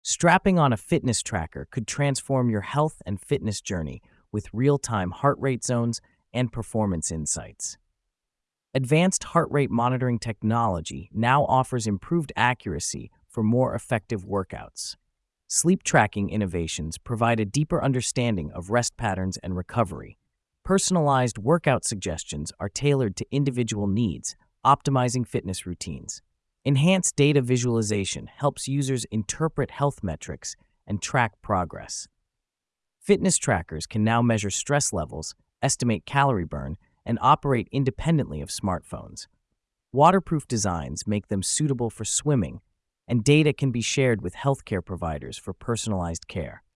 Strapping on a fitness tracker could transform your health and fitness journey with real-time heart rate zones and performance insights. Advanced heart rate monitoring technology now offers improved accuracy for more effective workouts. Sleep tracking innovations provide a deeper understanding of rest patterns and recovery. Personalized workout suggestions are tailored to individual needs, optimizing fitness routines. Enhanced data visualization helps users interpret health metrics and track progress. Fitness trackers can now measure stress levels, estimate calorie burn, and operate independently of smartphones. Waterproof designs make them suitable for swimming, and data can be shared with healthcare providers for personalized care.